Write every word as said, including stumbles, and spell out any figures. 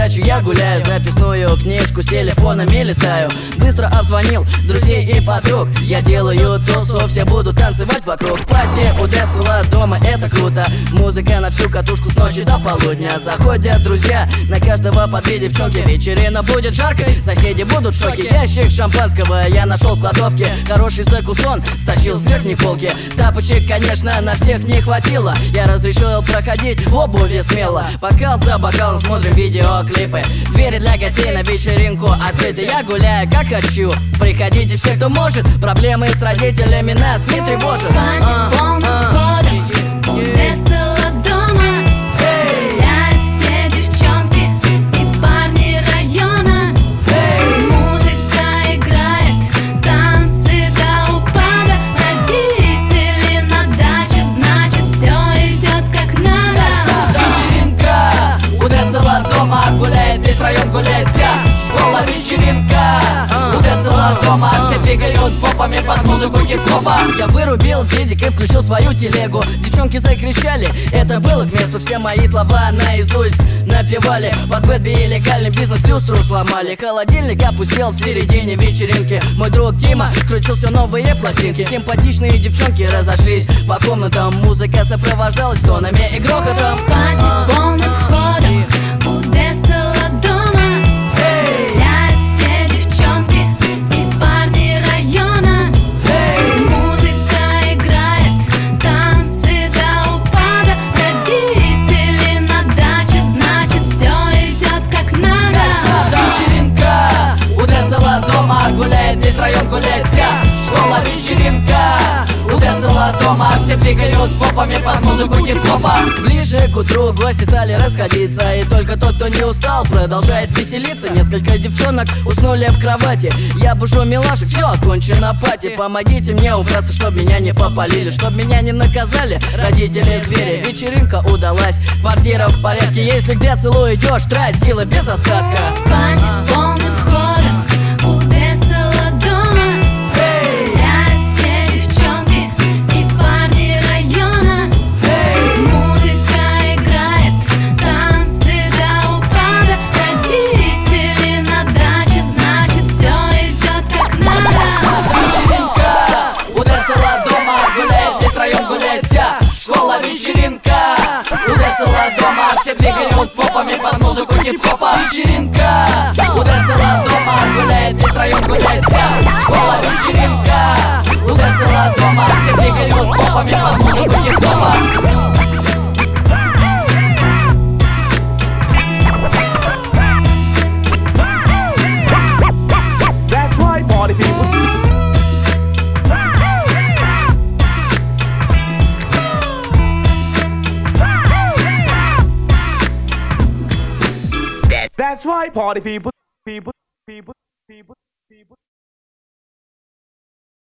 дачу я гуляю, записную книжку с телефонами листаю. Быстро обзвонил друзей и подруг, я делаю тусу, все будут танцевать вокруг. Пати у Децела дома, это круто. Музыка на всю катушку с ночи до полудня. Заходят друзья, на каждого по две девчонки. Вечерина будет жаркой, соседи будут в шоке. Ящик шампанского я нашел в кладовке. Хороший закусон стащил с верхней полки. Тапочек, конечно, на всех не хватило. Я разрешил проходить в обуви смело. Бокал за бокалом смотрим видеоклипы. Двери для гостей на вечеринку открыты. Я гуляю как хочу, приходите все, кто может. Проблемы с родителями нас не тревожат. Пати полным ходом у Децела дома. Гуляют все девчонки и парни района. Музыка играет, танцы до упада. Родители на даче, значит все идет как надо. Вечеринка у Децела дома, гуляет весь район, гуляет вся школа. Вечеринка у Децела дома, все двигают попами под музыку хип-хопа. Я вырубил дедик и включил свою телегу. Девчонки закричали, это было к месту. Все мои слова наизусть напевали. Под бэт били легальный бизнес, люстру сломали. Холодильник опустел в середине вечеринки. Мой друг Тима крутил все новые пластинки. Симпатичные девчонки разошлись по комнатам. Музыка сопровождалась тонами и грохотом. Пати полным ходом у Децела дома. Гуляют все девчонки и парни района. Музыка играет, танцы до упада. Родители на даче, значит все идет как надо. Вечеринка у Децела дома, гуляет весь район, гуляет вся школа. Вечеринка у Децела дома, все двигают попами под музыку хип-хопа. Ближе к утру гости стали расходиться, и только тот, кто не устал, продолжает веселиться. Несколько девчонок уснули в кровати. Я бушу милаши, все окончено пати. Помогите мне убраться, чтоб меня не попалили, чтоб меня не наказали родители звери. Вечеринка удалась, квартира в порядке. Если к Децелу идешь, трать силы без остатка. Пати полным ходом у Децела дома. Гуляют все девчонки и парни района. Музыка играет, танцы до упада. Родители на даче, значит все идет как надо. Вечеринка у Децела дома, гуляет весь район, гуляет вся школа. Вечеринка у Децела дома, все двигают попами под музыку хип-хопа. Вечеринка у Децела дома, гуляет весь район, гуляет вся школа. Вечеринка у Децела дома, все двигают попами под музыку хип-хопа. That's right, party people. That's right, party people. People, people, people, people.